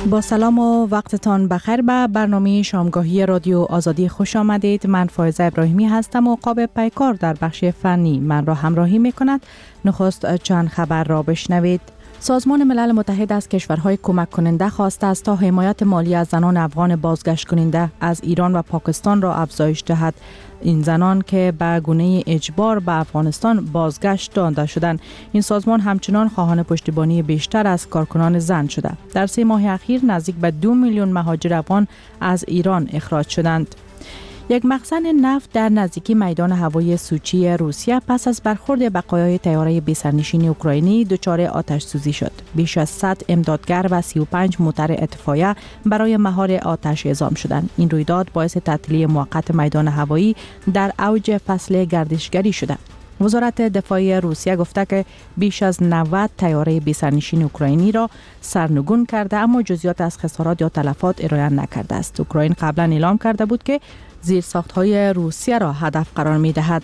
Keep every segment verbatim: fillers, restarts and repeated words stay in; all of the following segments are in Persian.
با سلام و وقتتان بخیر به برنامه شامگاهی رادیو آزادی خوش آمدید. من فائزه ابراهیمی هستم و قاب پیکار در بخش فنی من را همراهی می کند. نخست چند خبر را بشنوید. سازمان ملل متحد از کشورهای کمک کننده خواسته است تا حمایت مالی از زنان افغان بازگشت کننده از ایران و پاکستان را افزایش دهد. این زنان که به گونه اجبار به افغانستان بازگشت داده شدند. این سازمان همچنان خواهان پشتیبانی بیشتر از کارکنان زن شده. در سه ماه اخیر نزدیک به دو میلیون مهاجر افغان از ایران اخراج شدند. یک مخزن نفت در نزدیکی میدان هوایی سوچی روسیه پس از برخورد بقایای طیاره بی‌سرنشین اوکراینی دچار آتش سوزی شد. بیش از صد امدادگر و سی و پنج موتر اطفائیه برای مهار آتش اعزام شدند. این رویداد باعث تعطیلی موقت میدان هوایی در اوج فصل گردشگری شده. وزارت دفاع روسیه گفته که بیش از نود طیاره بی‌سرنشین اوکراینی را سرنگون کرده، اما جزئیات از خسارات یا تلفات ارائه نکرده است. اوکراین قبلا اعلام کرده بود که زیرساخت‌های روسیه را هدف قرار می‌دهد.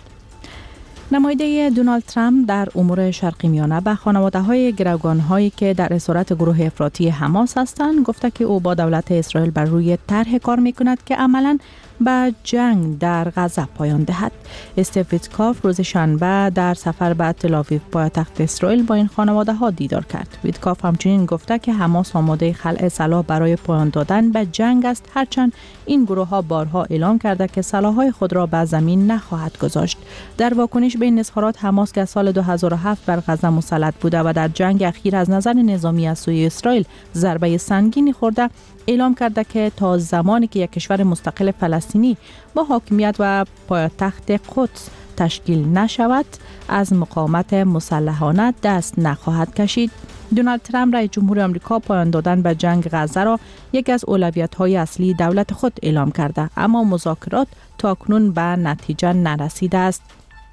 نماینده دونالد ترامپ در امور شرقی میانه به خانواده‌های گروگان‌هایی که در اسارت گروه افراطی حماس هستند گفته که او با دولت اسرائیل بر روی طرح کار می‌کند که عملاً به جنگ در غزه پایان دهد. استیو ویتکاف روز شنبه در سفر به تل‌آویو پایتخت اسرائیل با این خانواده‌ها دیدار کرد. ویتکاف همچنین گفته که حماس آماده خلع سلاح برای پایان دادن به جنگ است، هرچند این گروه‌ها بارها اعلام کرده که سلاح‌های خود را به زمین نخواهد گذاشت. در واکنش به این اظهارات، حماس که سال دو هزار و هفت بر غزه مسلط بوده و در جنگ اخیر از نظر نظامی از سوی اسرائیل ضربه سنگینی خورده، اعلام کرده که تا زمانی که یک کشور مستقل فلسطینی با حاکمیت و پایتخت قدس تشکیل نشود، از مقاومت مسلحانه دست نخواهد کشید. دونالد ترامپ رئیس جمهور آمریکا پایان دادن به جنگ غزه را یکی از اولویت‌های اصلی دولت خود اعلام کرده، اما مذاکرات تاکنون به نتیجه نرسیده است.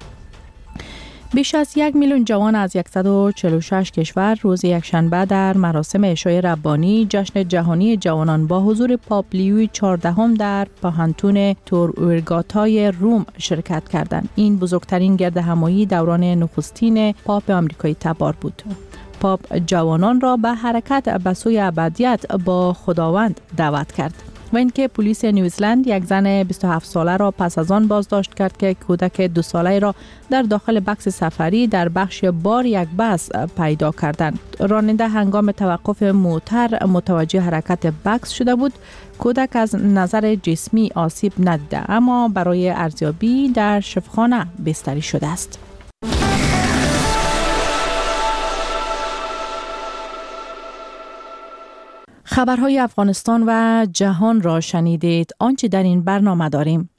بیش از یک میلیون جوان از صد و چهل و شش کشور روز یکشنبه در مراسم عشای ربانی جشن جهانی جوانان با حضور پاپ لیوی چهاردهم در پاهنتون تورئورگاتای روم شرکت کردند. این بزرگترین گردهمایی دوران نخستین پاپ آمریکایی تبار بود. پاپ جوانان را به حرکت به سوی ابدیت با خداوند دعوت کرد. و اینکه پلیس نیوزلند یک زن بیست و هفت ساله را پس از آن بازداشت کرد که کودک دو ساله را در داخل بکس سفری در بخش بار یک بس پیدا کردند. راننده هنگام توقف موتر متوجه حرکت بکس شده بود. کودک از نظر جسمی آسیب ندیده، اما برای ارزیابی در شفاخانه بستری شده است. خبرهای افغانستان و جهان را شنیدید. آنچه در این برنامه داریم: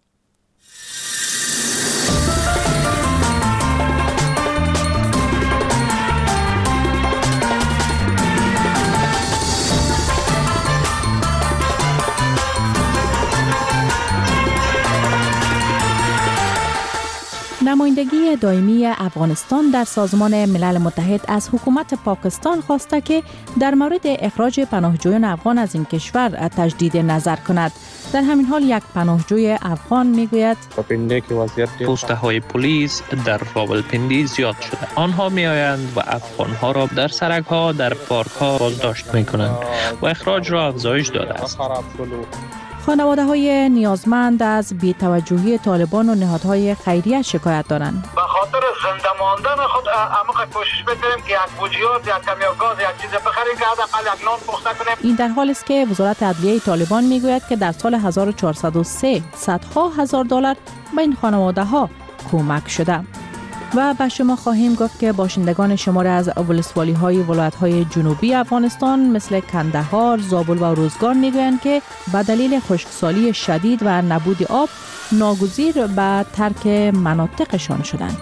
نمایندگی دائمی افغانستان در سازمان ملل متحد از حکومت پاکستان خواسته که در مورد اخراج پناهجویان افغان از این کشور تجدید نظر کند. در همین حال یک پناهجوی افغان میگوید پوسته های پلیس در راولپندی زیاد شده. آنها می آیند و افغان ها را در سرک ها، در پارک ها بازداشت می کنند و اخراج را افزایش داده است. خانواده های نیازمند از بی‌توجهی طالبان و نهادهای خیریه شکایت دارند. به خاطر زنده ماندن خود عمیق کوشش بکنیم که یک بوجیات، یک کمی گاز، یک چیز بخریم که حداقل یک نان پخته کنیم. این در حالی است که وزارت عدلیه طالبان میگوید که در سال هزار و چهارصد و سه صدها هزار دلار به این خانواده ها کمک شده. و به شما خواهیم گفت که باشندگان شماری از ولسوالی های ولایت های جنوبی افغانستان مثل کندهار، زابل و اروزگان میگویند که به دلیل خشکسالی شدید و نبود آب ناگزیر به ترک مناطقشان شدند.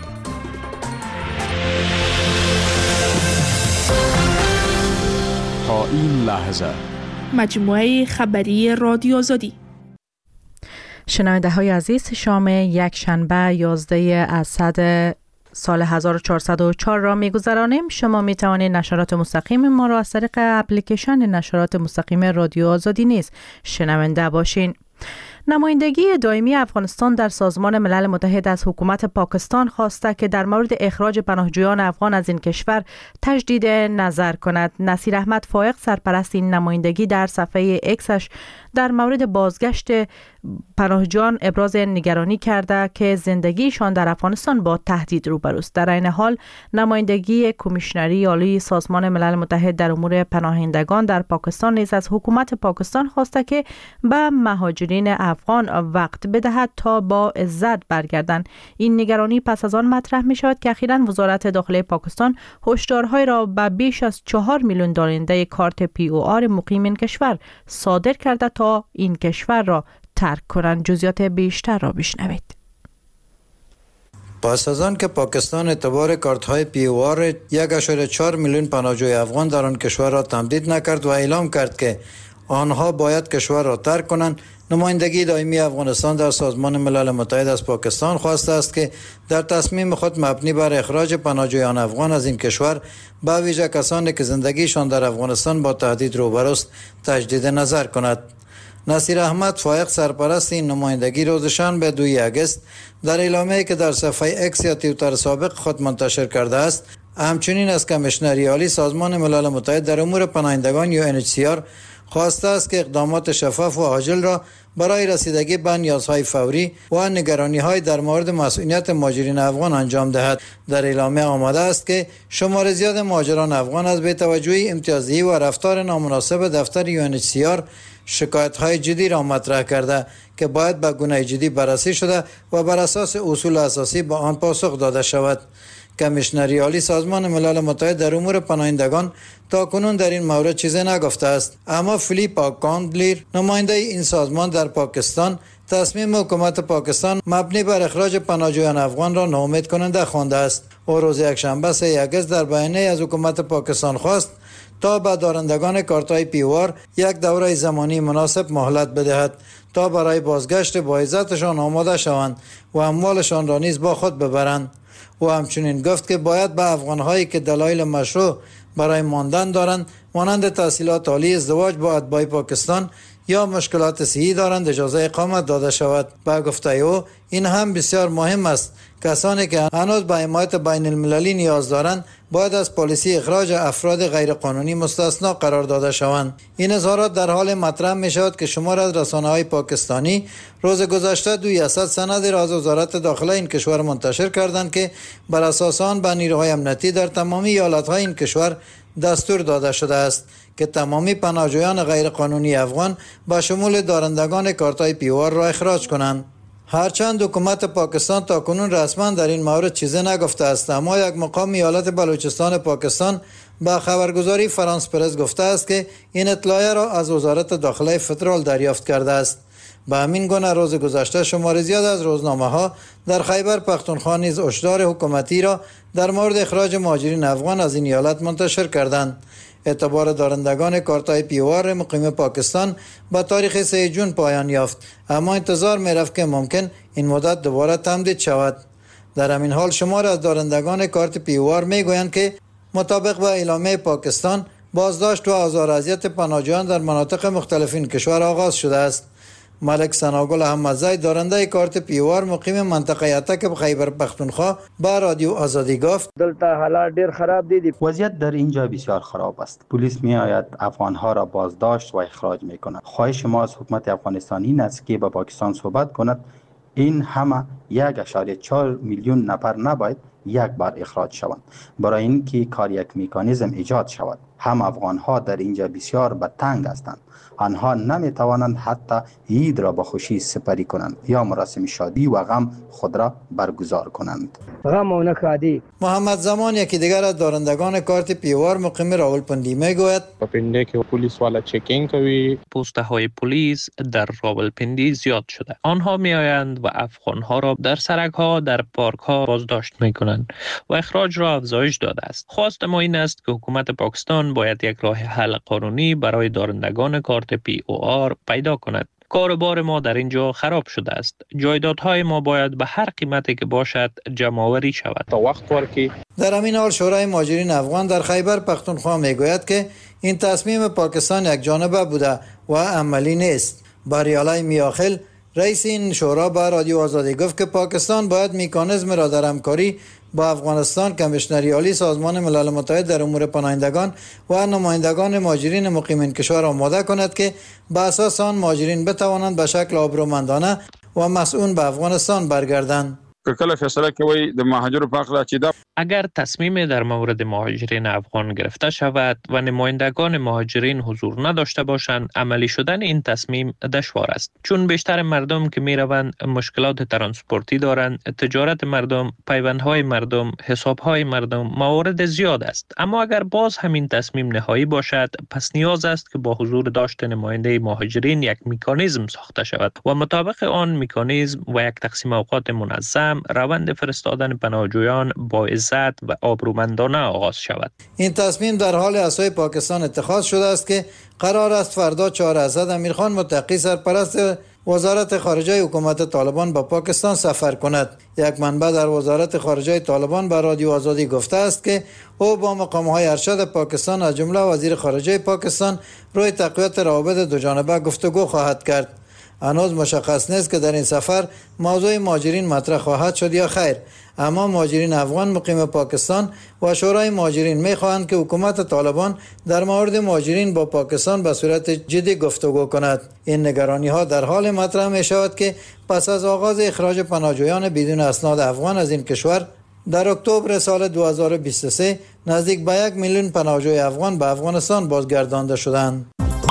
تا این لحظه مجموعه خبری رادیو آزادی. شنونده های عزیز، شام یک شنبه یازده اسد سال هزار و چهارصد و چهار را می‌گذرانیم. شما می توانید نشرات مستقیم ما را از طریق اپلیکیشن نشرات مستقیم رادیو آزادی نیز شنونده باشین. نمایندگی دائمی افغانستان در سازمان ملل متحد از حکومت پاکستان خواسته که در مورد اخراج پناهجویان افغان از این کشور تجدید نظر کند. نصیر احمد فائق سرپرست این نمایندگی در صفحه اکسش در مورد بازگشت پناهجویان ابراز نگرانی کرده که زندگیشان در افغانستان با تهدید روبروست. در این حال نمایندگی کمیشنری عالی سازمان ملل متحد در امور پناهندگان در پاکستان نیز از حکومت پاکستان خواسته که به مهاجرین افغان وقت بدهد تا با عزت برگردند. این نگرانی پس از آن مطرح می شود که اخیراً وزارت داخلی پاکستان هشدارهای را به بیش از چهار میلیون دارنده کارت پی او آر مقیم این کشور صادر کرده تا این کشور را ترک کنند. جزئیات بیشتر را بشنوید. پس از آن که پاکستان اعتبار کارت های پی او آر یک ممیز چهار میلیون پناهجوی افغان در آن کشور را تمدید نکرد و اعلام کرد که آنها باید کشور را ترک کنند، نمایندگی دائمی افغانستان در سازمان ملل متحد از پاکستان خواسته است که در تصمیم خود مبنی بر اخراج پناهجویان افغان از این کشور به ویژه کسانی که زندگیشان در افغانستان با تهدید روبروست تجدید نظر کند. نصیر احمد فائق سرپرست این نمایندگی روز شنبه دوم اگست در اعلامیه‌ای که در صفحه اکس یا توییتر سابق خود منتشر کرده است همچنین از کمیشنری عالی سازمان ملل متحد در امور پناهندگان یو ان اچ سی آر خواسته است که اقدامات شفاف و عاجل را برای رسیدگی به نیازهای فوری و نگرانی‌های در مورد مسئولیت مهاجرین افغان انجام دهد. در اعلامیه آمده است که شمار زیاد مهاجران افغان از بی‌توجهی امتیازی و رفتار نامناسب دفتر یو ان اچ سی آر شکایت‌های جدی را مطرح کرده که باید به گونه جدی بررسی شده و بر اساس اصول اساسی به آن پاسخ داده شود. کمیشنری عالی سازمان ملل متحد در امور پناهندگان تا کنون در این مورد چیزی نگفته است، اما فیلیپا کاندلیر نماینده این سازمان در پاکستان تصمیم حکومت پاکستان مبنی بر اخراج پناهجویان افغان را ناامید کننده خوانده است. او روز یکشنبه سوم اگست در بیانیه از حکومت پاکستان خواست تا به دارندگان کارت‌های پی او آر یک دوره زمانی مناسب مهلت بدهد تا برای بازگشت با عزتشان آماده شوند و اموالشان را نیز با خود ببرند. او همچنین گفت که باید به افغان‌هایی که دلایل مشروع برای ماندن دارند مانند تحصیلات عالی، ازدواج با اتباع پاکستان یا مشکلات صحی دارند اجازه اقامت داده شود. با گفته او این هم بسیار مهم است. کسانی که هنوز به حمایت بین المللی نیاز دارند باید از پالیسی اخراج افراد غیرقانونی مستثنا قرار داده شوند. این اظهارات در حال مطرح می شود که شمار از رسانه‌های پاکستانی روز گذشته دویست سند را از وزارت داخله این کشور منتشر کردند که بر اساس آن به نیروهای امنیتی در تمامی ایالت‌های این کشور دستور داده شده است که تمامی پناهجویان غیرقانونی افغان با شمول دارندگان کارت‌های پی او آر را اخراج کنند. هرچند حکومت پاکستان تا کنون رسما در این مورد چیزی نگفته است، اما یک مقام ایالت بلوچستان پاکستان با خبرگزاری فرانس پرس گفته است که این اطلاع را از وزارت داخله فدرال دریافت کرده است. به همین گونه روز گذشته شمار زیاد از روزنامه‌ها در خیبر پختونخوا نیز هشدار حکومتی را در مورد اخراج مهاجرین افغان از این ایالت منتشر کردند. اعتبار دارندگان کارت‌های پی او آر مقیم پاکستان با تاریخ سوم ژوئن پایان یافت، اما انتظار می‌رفت که ممکن این مدت دوباره تمدید شود. در همین حال شمار از دارندگان کارت پی او آر می‌گویند که مطابق با اعلامیه پاکستان بازداشت و آزار و اذیت پناهجویان در مناطق مختلف این کشور آغاز شده است. ملک ثناگل احمدزی دارنده کارت پی او آر مقیم منطقه اتک خیبر پختونخوا با رادیو آزادی گفت دلته حالات ډیر خراب دي. وضعیت در اینجا بسیار خراب است. پلیس می آید افغان ها را بازداشت و اخراج می کند. خواهش ما از حکومت افغانستان این است که با پاکستان صحبت کند. این همه یک ممیز چهار میلیون نفر نباید یک بار اخراج شوند برای اینکه کار یک مکانیزم ایجاد شود. هم افغان ها در اینجا بسیار به تنگ هستند. آنها نمی توانند حتی عید را با خوشی سپری کنند یا مراسم شادی و غم خود را برگزار کنند. غم و نکادی. محمد زمان یکی دیگر از دارندگان کارت پی او آر مقیم راولپندی میگوید راولپندی که پلیس والا چکینگ کوي، پوسته های پلیس در راولپندی زیاد شده. آنها می آیند و افغان ها را در سرک ها، در پارک ها بازداشت می کنند و اخراج را افزایش داده است. خواست ما این است که حکومت پاکستان باید یک راه حل قانونی برای دارندگان کارت پی او آر پیدا کند. کاروبار ما در اینجا خراب شده است. جایدادهای ما باید به هر قیمتی که باشد جمع‌آوری شود تا وقت ورکی. در همین حال شورای مهاجرین افغان در خیبر پختونخوا میگوید که این تصمیم پاکستان یک جانبه بوده و عملی نیست. باریالای میاخل رئیس این شورا به رادیو آزادی گفت که پاکستان باید مکانیزم را در همکاری با افغانستان، کمیشنری عالی سازمان ملل متحد در امور پناهندگان و نمایندگان مهاجرین مقیم این کشور آماده کند که به اساس آن مهاجرین بتوانند به شکل آبرومندانه و مسئول به افغانستان برگردند. کله فیصله کوي د مهاجرو په اړه چې دا اگر تصمیم در مورد مهاجرین افغان گرفته شود و نمایندگان مهاجرین حضور نداشته باشند، عملی شدن این تصمیم دشوار است، چون بیشتر مردم که می روند مشکلات ترانسپورتی دارند، تجارت مردم، پیوندهای مردم، حسابهای مردم، موارد زیاد است. اما اگر باز همین تصمیم نهایی باشد، پس نیاز است که با حضور داشت نماینده مهاجرین یک مکانیزم ساخته شود و مطابق آن مکانیزم و یک تقسیم اوقات منظم روند فرستادن پناهجویان با عزت و آبرومندانه آغاز شود. این تصمیم در حال اسای پاکستان اتخاذ شده است که قرار است فردا چهار اسد امیرخان متقی سرپرست وزارت خارجه حکومت طالبان به پاکستان سفر کند. یک منبع در وزارت خارجه طالبان به رادیو آزادی گفته است که او با مقام‌های ارشد پاکستان از جمله وزیر خارجه پاکستان روی تقویت روابط دوجانبه گفتگو خواهد کرد. هنوز مشخص نیست که در این سفر موضوع مهاجرین مطرح خواهد شد یا خیر، اما مهاجرین افغان مقیم پاکستان و شورای مهاجرین می‌خواهند که حکومت طالبان در مورد مهاجرین با پاکستان به صورت جدی گفتگو کند. این نگرانی‌ها در حال مطرح می‌شود که پس از آغاز اخراج پناهجویان بدون اسناد افغان از این کشور در اکتبر سال دو هزار و بیست و سه نزدیک به یک میلیون پناهجوی افغان به افغانستان بازگردانده شدند.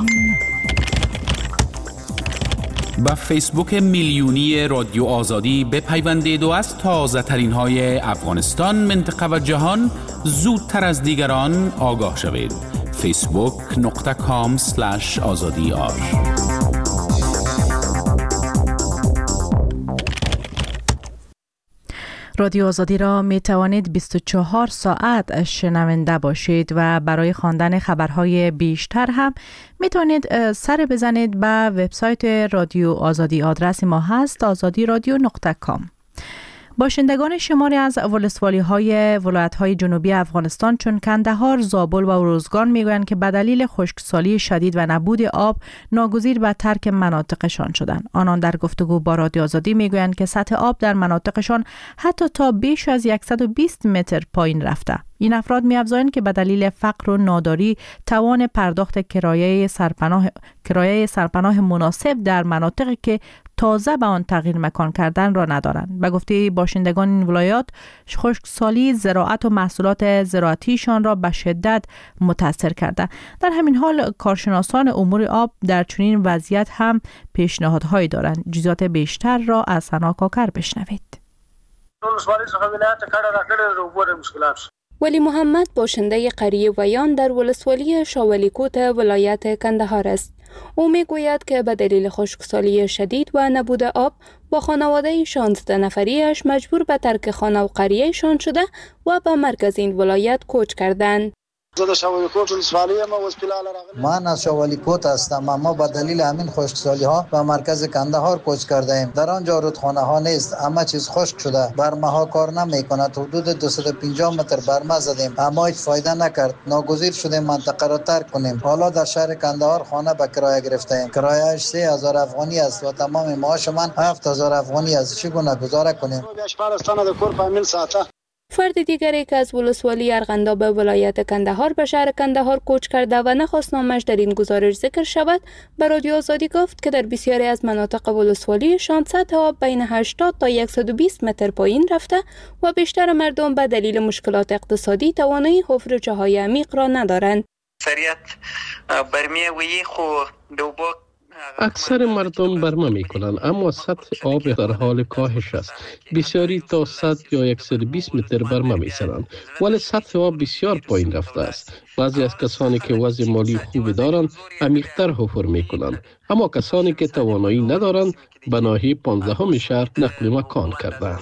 با فیسبوک میلیونی رادیو آزادی بپیوندید و از تازه ترین های افغانستان، منطقه و جهان زودتر از دیگران آگاه شوید. فیسبوک نقطه کام سلش آزادی آر. رادیو آزادی را می توانید بیست و چهار ساعت شنونده باشید و برای خواندن خبرهای بیشتر هم می توانید سر بزنید به وبسایت رادیو آزادی. آدرس ما هست آزادی رادیو نقطه کام. باشندگان شماری از ولسوالی های ولایت های جنوبی افغانستان چون کندهار، زابل و روزگان میگویند که به دلیل خشکسالی شدید و نبود آب ناگزیر به ترک مناطقشان شدند. آنان در گفتگو با رادیو آزادی میگویند که سطح آب در مناطقشان حتی تا بیش از صد و بیست متر پایین رفته. این افراد می‌افزایند که به دلیل فقر و ناداری توان پرداخت کرایه سرپناه کرایه سرپناه مناسب در مناطقی که تازه به آن تغییر مکان کردن را ندارند. به گفته باشندگان این ولایات، خشکسالی زراعت و محصولات زراعتیشان را به شدت متاثر کرده. در همین حال کارشناسان امور آب در چنین وضعیت هم پیشنهادهایی دارند. جزئیات بیشتر را از ثنا کاکر بشنوید. ولی محمد باشنده قریه ویان در ولسوالی شاولیکوت ولایت کندهار است. او می گوید که به دلیل خشکسالی شدید و نبود آب با خانواده شانزده نفریش مجبور به ترک خانه و قریه شان شده و به مرکز این ولایت کوچ کردند. من از شاولیکوت هستم، اما به دلیل همین خشکسالی ها به مرکز کندهار کوچ کرده ایم. در آنجا رودخانه ها نیست، همه چیز خشک شده، برمه ها کار نمی کند. حدود دویست و پنجاه متر برمه زدیم اما هیچ فایده نکرد. ناگزیر شدیم منطقه را ترک کنیم. حالا در شهر کندهار خانه به کرایه گرفته ایم. کرایه‌اش سه هزار افغانی است و تمام معاش من هفت هزار افغانی است. چگونه گزاره کنیم؟ فرد دیگری که از ولسوالی ارغنداب ولایت کندهار به شهر کندهار کوچ کرده و نخواست نامش در این گزارش ذکر شود، به رادیو آزادی گفت که در بسیاری از مناطق ولسوالی شان سطح آب بین هشتاد تا صد و بیست متر پایین رفته و بیشتر مردم به دلیل مشکلات اقتصادی توانایی حفر جاهای عمیق را ندارند. اکثر مردم برمه می کنند، اما سطح آب در حال کاهش است. بسیاری تا صد یا صد و بیست متر برمه می سرند، ولی سطح آب بسیار پایین رفته است. بعضی از کسانی که وضع مالی خوبی دارند عمیق‌تر حفر می کنند، اما کسانی که توانایی ندارند به ناحیه پانزدهم شهر نقل مکان کردند.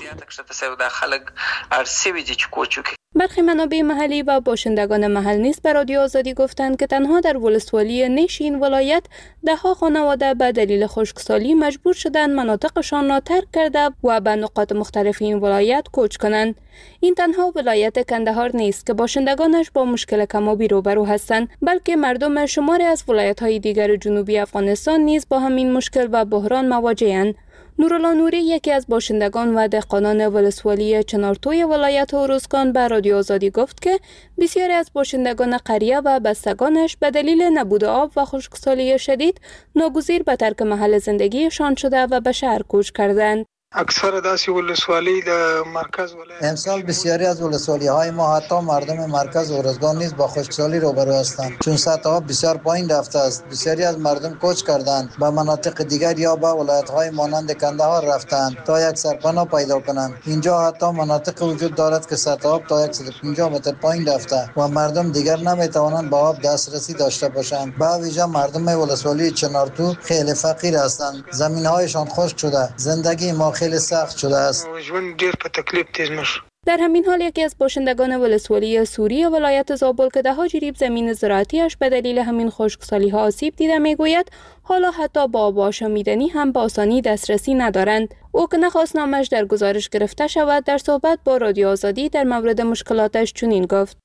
برخی منابع محلی و باشندگان محل نیز به رادیو آزادی گفتند که تنها در ولسوالی نیش این ولایت ده ها خانواده به دلیل خشکسالی مجبور شدند مناطقشان را ترک کرده و به نقاط مختلف این ولایت کوچ کنند. این تنها ولایت کندهار نیست که باشندگانش با مشکل کم‌آبی روبرو هستند، بلکه مردم شماری از ولایت‌های دیگر جنوبی افغانستان نیز با همین مشکل و بحران مواجه‌اند. نورالله نوری یکی از باشندگان و دهقانان ولسوالی چنارتوی ولایت هروزگان به رادیو آزادی گفت که بسیاری از باشندگان قریه و بستگانش به دلیل نبود آب و خشکسالی شدید ناگزیر به ترک محل زندگیشان شده و به شهر کوچ کردند. اکثر داسی ولسوالی در مرکز ولایت امسال بسیاری از ولسوالی های ما حتی مردم مرکز هروزگان نیز با خشکسالی روبرو هستند، چون سطح آب بسیار پایین رفته است. بسیاری از مردم کوچ کردند به مناطق دیگر یا به ولایت های مانند کندهار رفتند تا یک سرپناه پیدا کنند. اینجا حتی مناطق وجود دارد که سطح آب تا صد و پنجاه متر پایین رفته و مردم دیگر نمی توانند به آب دسترسی داشته باشند. به ویژه مردم ولسوالی چنارتو خیلی فقیر هستند، زمین هایشان خشک شده، زندگی ما خیلی سخت شده است. در همین حال یکی از باشندگان ولسوالی سوری ولایت زابل که دهها جریب زمین زراعتیش به دلیل همین خشکسالی ها آسیب دیده میگوید حالا حتی با آب آشامیدنی هم به آسانی دسترسی ندارند. او که نخواست نامش در گزارش گرفته شود در صحبت با رادیو آزادی در مورد مشکلاتش چنین گفت: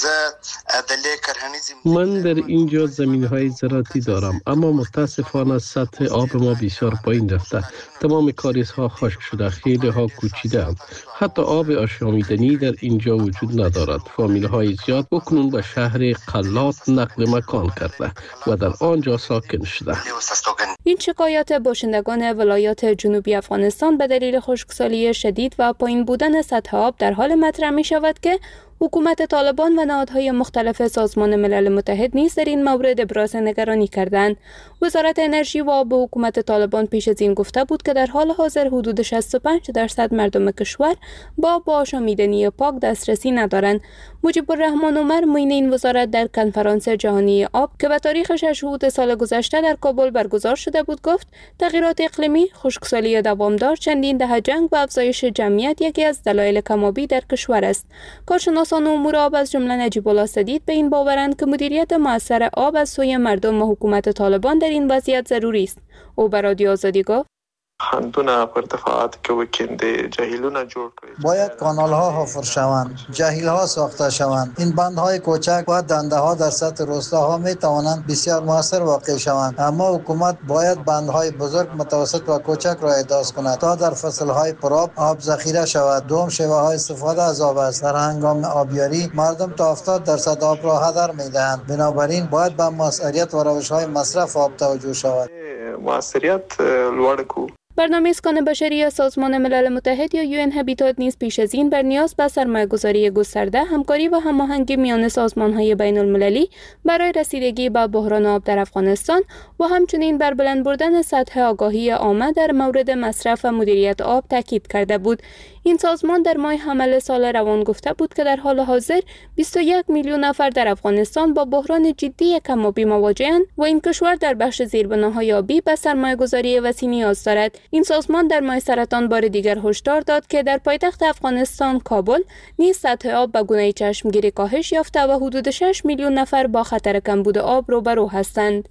من در اینجا زمین های زراعتی دارم، اما متاسفانه سطح آب ما بسیار پایین رفته. تمام کاریز ها خشک شده، خیلی ها کوچیده اند. حتی آب آشامیدنی در اینجا وجود ندارد. فامیل های زیاد بکنون به شهر قلات نقل مکان کرده و در آنجا ساکن شده. این شکایات باشندگان ولایات جنوبی افغانستان به دلیل خشکسالی شدید و پایین بودن سطح آب در حال مطرح می شود که حکومت طالبان و نهادهای مختلف سازمان ملل متحد نیز در این مورد ابراز نگرانی کردند. وزارت انرژی و آب حکومت طالبان پیش از این گفته بود که در حال حاضر حدود شصت و پنج درصد مردم کشور با آب آشامیدنی پاک دسترسی ندارند. مجیب الرحمن عمر معین این وزارت در کنفرانس جهانی آب که به تاریخ شش هوت سال گذشته در کابل برگزار شده بود گفت تغییرات اقلیمی، خشکسالی دوامدار، چندین دهه جنگ و افزایش جمعیت یکی از دلایل کم‌آبی در کشور است. کارشناسان امور آب از جمله نجیب الله سدید به این باورند که مدیریت مؤثر آب از سوی مردم و حکومت طالبان در این وضعیت ضروری است. او به رادیو آزادی گفت: خندونه پر ارتفاعاتی که وکنده جهیلونه جوړ کړي، باید کانال ها حفر شوند، جهیل ها ساخته شوند. این بند های کوچک و دنده ها در سطح روستاها می توانند بسیار موثر واقع شوند، اما حکومت باید بند های بزرگ، متوسط و کوچک را احداث کند تا در فصل های پرآب آب ذخیره شود. دوم شیوه های استفاده از آب است. در هنگام آبیاری مردم تا هفتاد درصد آب را هدر می دهند. بنابراین باید به مؤثریت و روش های مصرف آب توجه شود. مؤثریت لوړ کو. برنامه اسکان بشری سازمان ملل متحد یا یو ان هابیتات نیز پیش از این بر نیاز به سرمایه‌گذاری گسترده، همکاری و هماهنگی میان سازمان‌های بین‌المللی برای رسیدگی به بحران آب در افغانستان و همچنین بر بلند بردن سطح آگاهی عامه در مورد مصرف و مدیریت آب تاکید کرده بود. این سازمان در ماه حمل سال روان گفته بود که در حال حاضر بیست و یک میلیون نفر در افغانستان با بحران جدی کم‌آبی مواجه‌اند و این کشور در بخش زیربناهای آبی به سرمایه‌گذاری وسیع نیاز دارد. این سازمان در ماه سرطان بار دیگر هشدار داد که در پایتخت افغانستان کابل نیز سطح آب به گونه چشمگیری کاهش یافته و حدود شش میلیون نفر با خطر کمبود آب روبرو هستند.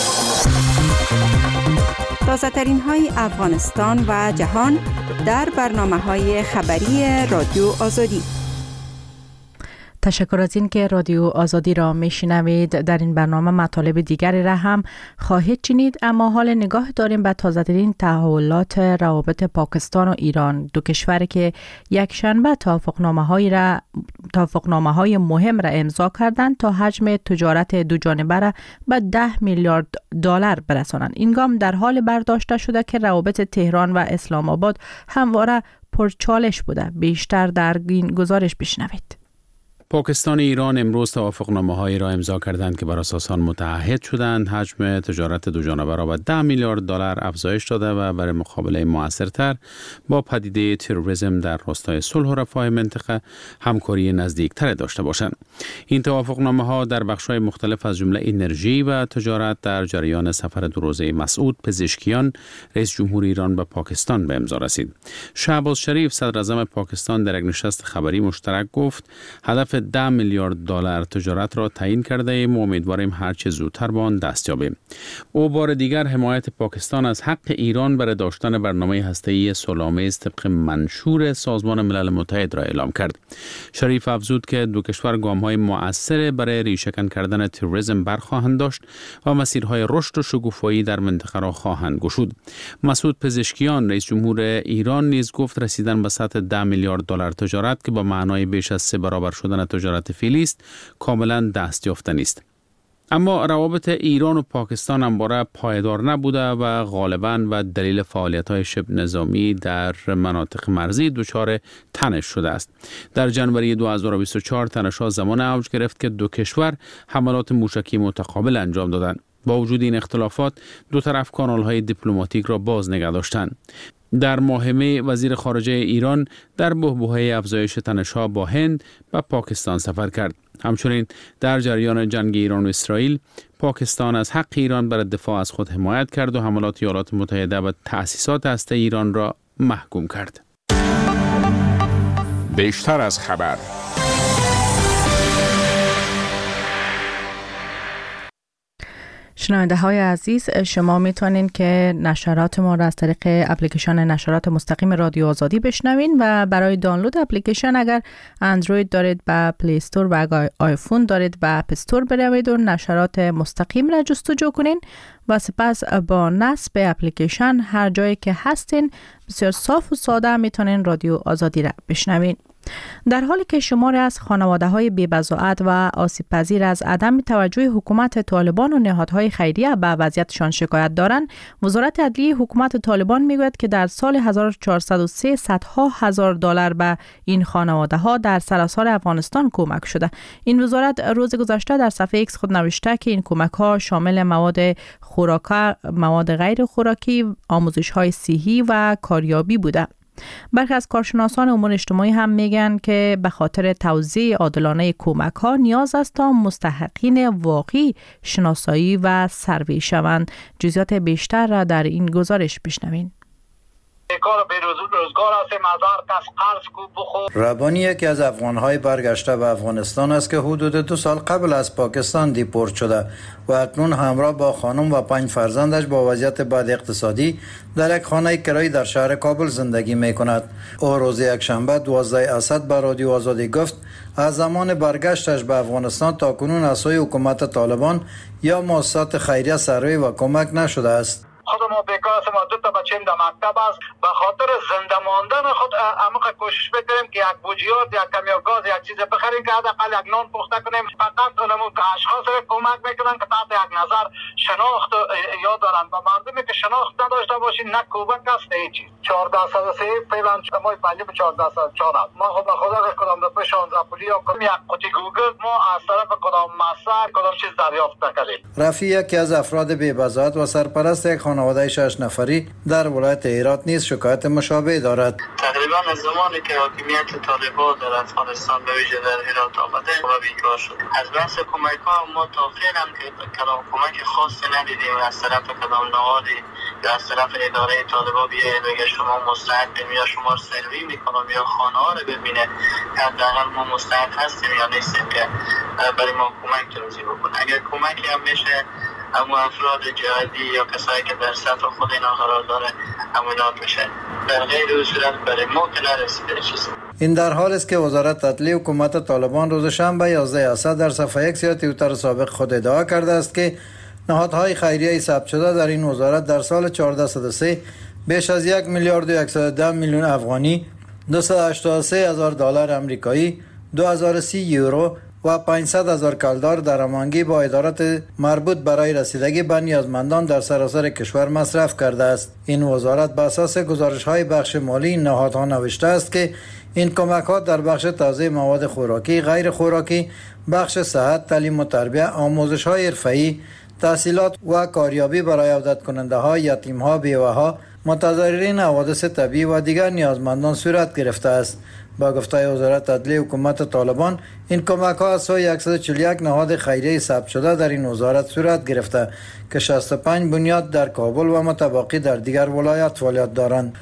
تازه ترین های افغانستان و جهان در برنامه های خبری رادیو آزادی. تشکر از این که رادیو آزادی را میشنوید. در این برنامه مطالب دیگری را هم خواهید شنید، اما حال نگاه داریم به تازه‌ترین تحولات روابط پاکستان و ایران، دو کشوری که یک شنبه توافقنامه‌های را توافقنامه‌های مهم را امضا کردند تا حجم تجارت دو جانبه را به ده میلیارد دلار برسانند. این گام در حال برداشته شده که روابط تهران و اسلام آباد همواره پرچالش بوده. بیشتر در این گزارش بشنوید. پاکستان و ایران امروز توافقنامه‌هایی را امضا کردند که بر اساس آن متعهد شدند حجم تجارت دو جانبه را به ده میلیارد دلار افزایش داده و برای مقابله موثرتر با پدیده تروریسم در راستای صلح و رفاه منطقه همکاری نزدیکتر داشته باشند. این توافقنامه‌ها در بخش‌های مختلف از جمله انرژی و تجارت در جریان سفر دو روزه مسعود پزشکیان رئیس جمهور ایران به پاکستان به امضا رسید. شهباز شریف صدر اعظم پاکستان در یک نشست خبری مشترک گفت هدف ده میلیارد دلار تجارت را تعیین کرده ایم و امیدواریم هرچه زودتر به آن دست یابیم. او بار دیگر حمایت پاکستان از حق ایران برای داشتن برنامه هسته‌ای صلح‌آمیز طبق منشور سازمان ملل متحد را اعلام کرد. شریف افزود که دو کشور گام‌های مؤثر برای ریشه‌کن کردن تروریسم برخواهند داشت و مسیرهای رشد و شکوفایی در منطقه را خواهند گشود. مسعود پزشکیان رئیس جمهور ایران نیز گفت رسیدن به سطح ده میلیارد دلار تجارت که با معنای بیش از سه برابر شدن تجارت فعلی است کاملا دست یافتنی است. اما روابط ایران و پاکستان همواره پایدار نبوده و غالباً و دلیل فعالیت‌های شبه نظامی در مناطق مرزی دچار تنش شده است. در ژانویه دو هزار و بیست و چهار تنش‌ها زمان اوج گرفت که دو کشور حملات موشکی متقابل انجام دادند. با وجود این اختلافات دو طرف کانال‌های دیپلماتیک را باز نگه داشتند. در ماه می وزیر خارجه ایران در بحبوحه افزایش تنش‌ها با هند و پاکستان سفر کرد. همچنین در جریان جنگ ایران و اسرائیل پاکستان از حق ایران برای دفاع از خود حمایت کرد و حملات ایالات متحده و تأسیسات هسته ایران را محکوم کرد. بیشتر از خبر. شنونده های عزیز، شما میتونین که نشرات ما را از طریق اپلیکیشن نشرات مستقیم رادیو آزادی بشنوین و برای دانلود اپلیکیشن اگر اندروید دارید به پلی استور و اگر آیفون دارید به اپ استور بروید و نشرات مستقیم را جستجو کنین و سپس با نصب اپلیکیشن هر جایی که هستین بسیار صاف و ساده میتونین رادیو آزادی را بشنوین. در حالی که شماری از خانواده‌های بی‌بضاعت و آسیب‌پذیر از عدم توجه حکومت طالبان و نهادهای خیریه به وضعیتشان شکایت دارند، وزارت عدلیه حکومت طالبان میگوید که در سال هزار و چهارصد و سه صدها هزار دلار به این خانواده‌ها در سراسر افغانستان کمک شده. این وزارت روز گذشته در صفحه ایکس خود نوشته که این کمک‌ها شامل مواد خوراکی، مواد غیر خوراکی، آموزش‌های صحی و کاریابی بوده. برخی از کارشناسان امور اجتماعی هم میگن که به خاطر توزیع عادلانه کمک ها نیاز است تا مستحقین واقعی شناسایی و سروی شوند. جزئیات بیشتر را در این گزارش بشنوین. ربانی یکی از افغان‌های برگشته به افغانستان است که حدود دو سال قبل از پاکستان دیپورت شده و اکنون همراه با خانم و پنج فرزندش با وضعیت بد اقتصادی در یک خانه کرایی در شهر کابل زندگی می‌کند. او روز یکشنبه دوازده اسد به رادیو آزادی گفت از زمان برگشتش به افغانستان تا کنون از سوی حکومت طالبان یا مؤسسات خیریه سروی و کمک نشده است. خود ما بیکار هستیم و دو تا بچه‌ام در مکتب است. به خاطر زنده ماندن خود عمیق کوشش بکنیم که یک بوجیات یک کمی گاز یک چیز بخریم که حداقل یک نان پخته کنیم. فقط اونمون که اشخاص را کمک میکنن که تحت یک نظر شناخت یاد دارن و مردمی که شناخت نداشته باشین نه کمک است نه هیچ چیز. چهارده صد و سه فعلا ما پنج به چهارده صد و چهار ما خود به خدا کدام دو شانزده پولی یا کدام یک قوطی گوگل ما از طرف کدام مسئله کدام چیز دریافت نکردیم. رفیع یکی از افراد بی‌بضاعت و سرپرست یک خانواده شش نفری در ولایت هرات نیز شکایت مشابه دارد. تقریبا از زمانی که حاکمیت طالبان در افغانستان به ویژه در هرات آمده و بیکار شد. از بحث کمک ها ما تا فعلا که کدام کمک خاصی ندیدیم از طرف کدام نهادی یا از طرف اداره طالبان بیاید بگه شما مستعدیم یا شما سروی میکنم یا خانه ها رو ببینه حداقل ما مستعد هستیم یا نیستیم که برای ما کمک توضیح بکنه. اگر کمکی هم میشه اما افراد جهادی یا کسایی که در سطح خود اینا قرار داره امانات میشه. در غیر او صورت برای ما که نرسیده چیزی. این در حال است که وزارت عدلیه حکومت طالبان روز شنبه یازده اسد در صفحه ایکس یا توییتر سابق خود ادعا کرده است که نهادهای خیریه ثبت شده در این وزارت در سال چهارده صد و سه بیش از یک میلیارد و صد و ده میلیون افغانی، دویست و هشتاد و سه هزار دلار آمریکایی، دو هزار و سی یورو و پانصد هزار کلدار درآمدگی با ادارات مربوط برای رسیدگی به نیازمندان در سراسر کشور مصرف کرده است. این وزارت بر اساس گزارش‌های بخش مالی این نهادها نوشته است که این کمک‌ها در بخش توزیع مواد خوراکی، غیر خوراکی، بخش صحت، تعلیم و تربیت، آموزش‌های حرفه‌ای، تحصیلات و کاریابی برای عودت کننده‌ها، یتیم‌ها، بیوه‌ها، متضررین حوادث طبیعی و دیگر نیازمندان صورت گرفته است. با گفته وزارت عدلیه حکومت طالبان این کمک ها از سوی صد و چهل و یک نهاد خیریه ثبت شده در این وزارت صورت گرفته که شصت و پنج بنیاد در کابل و متباقی در دیگر ولایات فعالیت دارند.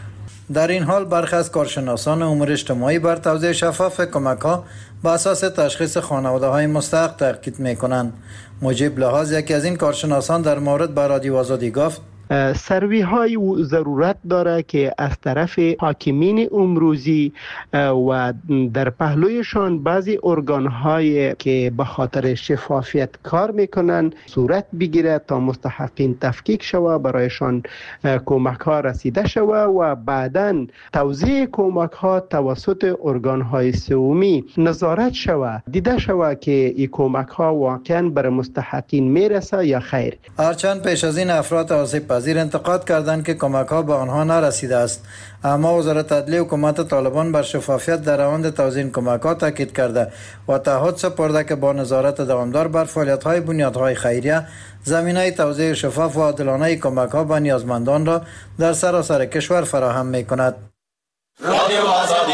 در این حال برخی از کارشناسان امور اجتماعی بر توزیع شفاف کمک‌ها با اساس تشخیص خانواده‌های مستحق تاکید می‌کنند. مجیب لحاظ یکی از این کارشناسان در مورد با رادیو آزادی گفت سروی های ضرورت داره که از طرف حاکمین امروزی و در پهلویشان بعضی ارگان های که به خاطر شفافیت کار میکنن صورت بگیره تا مستحقین تفکیک شوه، برایشان کمک ها رسیده شوه و بعداً توزیع کمک ها توسط ارگان های سومی نظارت شوه، دیده شوه که این کمک ها واقعا بر مستحقین میرسه یا خیر. هرچند پیش از این افراد آسیب پذیر انتقاد کردند که کمک ها به آنها نرسیده است، اما وزارت عدلیه حکومت طالبان بر شفافیت در روند توزیع کمک ها تاکید کرده و تعهد سپرده که با نظارت دوامدار بر فعالیت های بنیادهای خیریه زمینه توزیع شفاف و عادلانه کمک ها به نیازمندان را در سراسر کشور فراهم می کند. رادیو آزادی.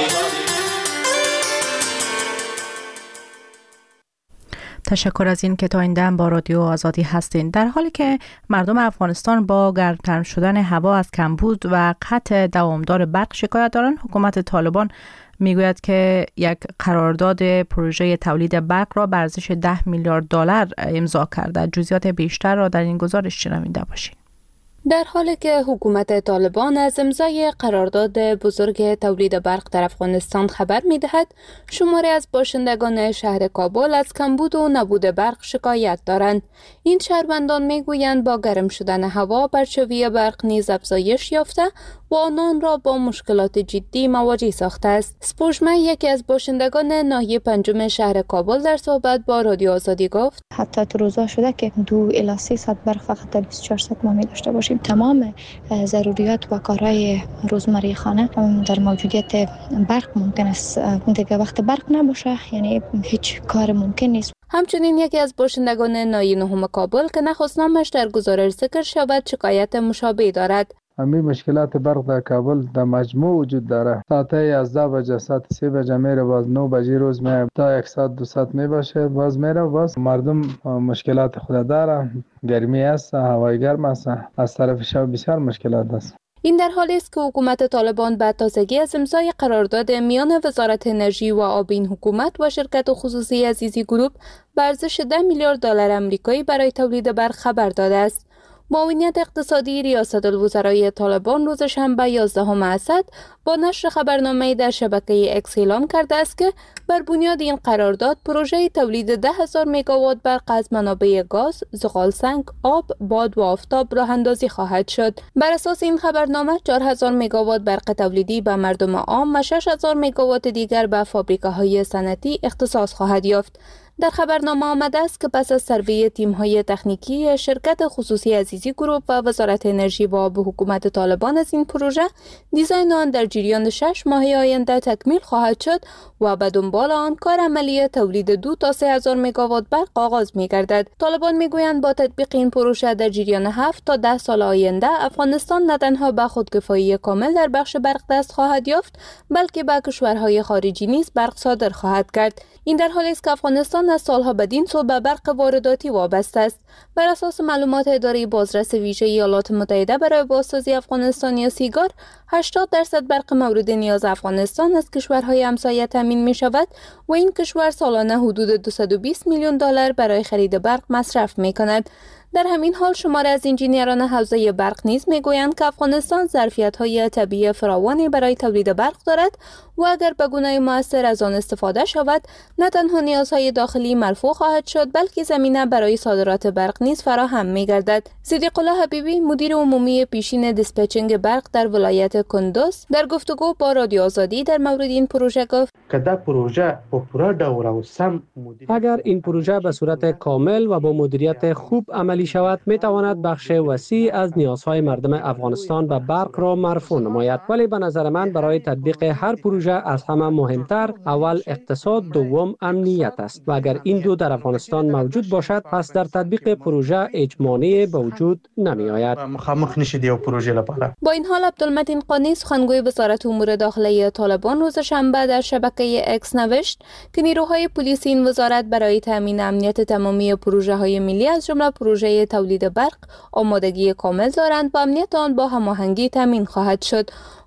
تشکر از این که تا این دم با رادیو آزادی هستین. در حالی که مردم افغانستان با گرمتر شدن هوا از کمبود و قطع دوامدار برق شکایت دارند، حکومت طالبان میگوید که یک قرارداد پروژه تولید برق را به ارزش ده میلیارد دلار امضا کرده. جزئیات بیشتر را در این گزارش شنونده باشید. در حالی که حکومت طالبان از امضای قرارداد بزرگ تولید برق در افغانستان خبر می‌دهد، شماری از باشندگان شهر کابل از کمبود و نبود برق شکایت دارند. این شهروندان میگویند با گرم شدن هوا برچوی برق نیز افزایش یافته و آنان را با مشکلات جدی مواجه ساخته است. سپوشمه یکی از باشندگان ناحیه پنجم شهر کابل در صحبت با رادیو آزادی گفت حتی تو روزا شده که دو الی سه ساعت برق فقط در بیست و چهار ساعت ما می داشته باشیم. تمام ضروریات و کارهای روزمره خانه در موجودیت برق ممکن است. دیگه وقت برق نباشه یعنی هیچ کار ممکن نیست. همچنین یکی از باشندگان ناحیه نهم کابل که نخست نامش در گزارش ذکر شود شکایت مشابه دارد. همین مشکلات برق در کابل در مجموع وجود داره. ساعت یازده بجه، ساعت سه بجه میره، باز نه بجه روز میره، تا یک ساعت دو ساعت میباشه باز میره. باز مردم مشکلات خود داره، گرمی است، هوای گرم است، از طرف شب بسیار مشکلات است. این در حالی است که حکومت طالبان بعد تازگی از امضای قرارداد میان وزارت انرژی و آب این حکومت و شرکت خصوصی عزیزی گروپ به ارزش ده میلیارد دلار آمریکایی برای تولید برق خبر داده است. معاونیت اقتصادی ریاست الوزرای طالبان روز شنبه یازدهم اسد با نشر خبرنامه‌ای در شبکه اکس اعلام کرده است که بر بنیاد این قرارداد پروژه تولید ده هزار مگاوات برق از منابع گاز، زغالسنگ، آب، باد و آفتاب راه اندازی خواهد شد. بر اساس این خبرنامه چهار هزار مگاوات برق تولیدی به مردم عام و شش هزار مگاوات دیگر به فابریکه‌های صنعتی اختصاص خواهد یافت. در خبرنامه آمده است که پس از سروی تیم‌های تکنیکی شرکت خصوصی عزیزی گروپ و وزارت انرژی و آب حکومت طالبان از این پروژه، دیزاین آن در جریان شش ماه آینده تکمیل خواهد شد و به دنبال آن کار عملی تولید دو تا سه هزار مگاوات برق آغاز می‌گردد. طالبان می‌گویند با تطبیق این پروژه در جریان هفت تا ده سال آینده افغانستان نه تنها به خودکفایی کامل در بخش برق دست خواهد یافت، بلکه به کشورهای خارجی نیز برق صادر خواهد کرد. این در حالی است که افغانستان از سالها بدین سو به برق وارداتی وابسته است. بر اساس معلومات اداره بازرس ویژه ایالات متحده برای بازسازی افغانستان یا سیگار، هشتاد درصد برق مورد نیاز افغانستان از کشورهای همسایه تامین می شود و این کشور سالانه حدود دویست و بیست میلیون دلار برای خرید برق مصرف می کند. در همین حال شماره از انجینیران حوزه برق نیز میگویند که افغانستان ظرفیت‌های طبیعی فراوانی برای تولید برق دارد و اگر به گونه مؤثر از آن استفاده شود، نه تنها نیازهای داخلی مرفوع خواهد شد، بلکه زمینه برای صادرات برق نیز فراهم می‌گردد. صدیق الله حبیبی، مدیر عمومی پیشین دیسپچینگ برق در ولایت کندوز، در گفتگو با رادیو آزادی در مورد این پروژه گفت: کدا پروژه په پوره ډول او سم اگر این پروژه به صورت کامل و با مدیریت خوب عملی شود، می تواند بخش وسیع از نیازهای مردم افغانستان به برق را مرفوع نماید. ولی به نظر من برای تطبیق هر پروژه از همه مهمتر اول اقتصاد، دوم امنیت است و اگر این دو در افغانستان موجود باشد، پس در تطبیق پروژه هیچ مانعی به وجود نمی آید. مخامخ نشید یو پروژه لپاره. با این حال عبدالمتین قانی، سخنگوی وزارت امور داخلی طالبان، روز شنبه در شبکه اکس نوشت که نیروهای پلیس این وزارت برای تامین امنیت تمامی پروژه های ملی از جمله پروژه تولید برق آمادگی کامل دارند و امنیت آن با هماهنگی تامین خواهد شد.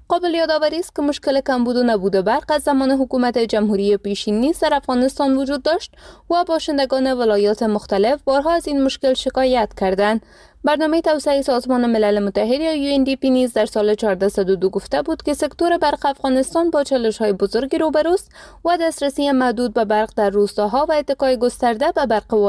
قابل یادآوری است که مشکل کمبود و نبود برق از زمان حکومت جمهوری پیشینی در افغانستان وجود داشت و باشندگان ولایات مختلف بارها از این مشکل شکایت کردند. برنامه توسعه سازمان ملل متحد یا یو ان دی پی نیز در سال چهارصد و دو گفته بود که سکتور برق افغانستان با چالش‌های بزرگی روبروست و دسترسی محدود به برق در روستاها و اتکای گسترده به برق